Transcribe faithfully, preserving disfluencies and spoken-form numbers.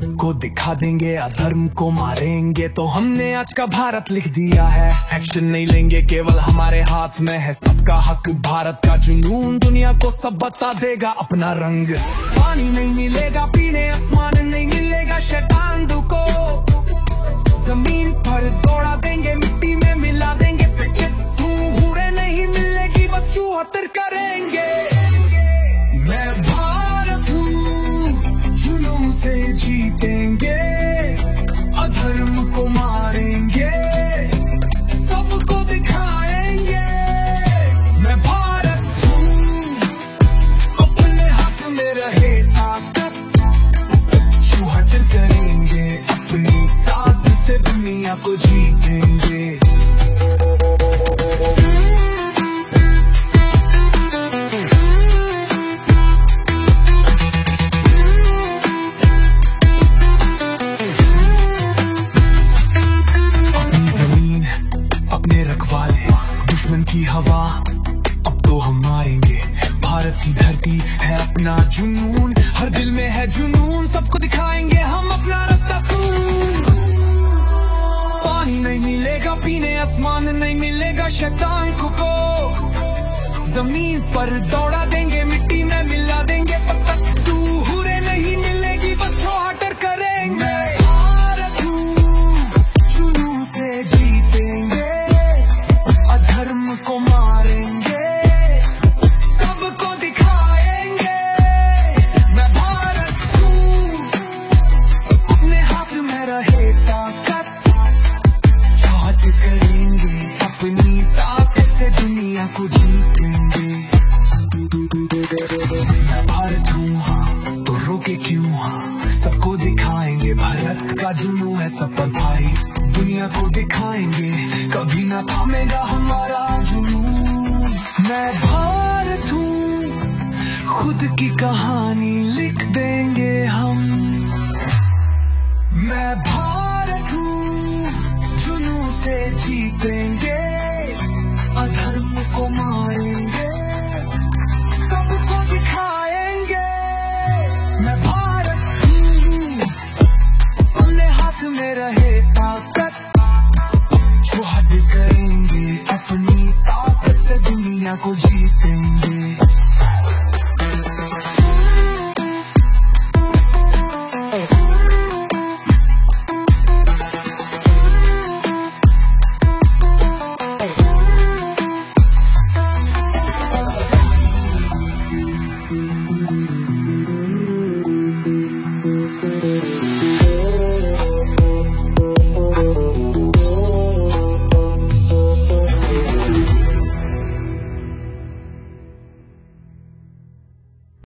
सबको दिखा देंगे, अधर्म को मारेंगे। तो हमने आज का भारत लिख दिया है, एक्शन नहीं लेंगे, केवल हमारे हाथ में है सबका हक। भारत का जुनून दुनिया को सब बता देगा अपना रंग। पानी नहीं मिलेगा पीने, आसमान नहीं मिलेगा शैतान को। जमीन पर दौड़ा देंगे, मिट्टी में मिला देंगे, भूरे नहीं मिलेगी, बस चौहत्तर करेंगे। मैं भारत हूँ, जुनून से जीतेंगे, अधर्म को मारेंगे, सबको दिखाएंगे। मैं भारत हूँ, अपने हाथ में रहे ताकत, चौहत्तर करेंगे, अपनी ताकत से दुनिया को जीतेंगे। अपने रखवाले, दुश्मन की हवा अब तो हम मारेंगे। भारत की धरती है अपना जुनून, हर दिल में है जुनून, सबको दिखाएंगे हम अपना रास्ता सून। पानी नहीं मिलेगा पीने, आसमान नहीं मिलेगा शैतान को। जमीन पर दौड़ा देंगे, मिट्टी में मिला देंगे, तू हुरे नहीं मिलेगी, बस चौहत्तर करेंगे। भारत हूँ, जुनून से जीतेंगे, अधर्म को मारेंगे, सबको दिखाएंगे। मैं भारत हूँ, अपने हाथ में रहे ताकत, चौहत्तर करेंगे, अपनी ताकत से दुनिया को जीतेंगे। मैं भारत हूँ हाँ, तो रोके क्यों हाँ, सबको दिखाएंगे, भारत का जुनून है सब पर भारी, दुनिया को दिखाएंगे, कभी ना थामेगा हमारा जुनून। मैं भारत हूँ, खुद की कहानी लिख देंगे हम। मैं भारत हूँ, जुनून से जीतेंगे, अधर्म को मारेंगे, सबको दिखाएंगे। मैं भारत हूँ, अपने हाथ में रहे ताकत, चौहत्तर करेंगे, अपनी ताकत से दुनिया को जीतेंगे।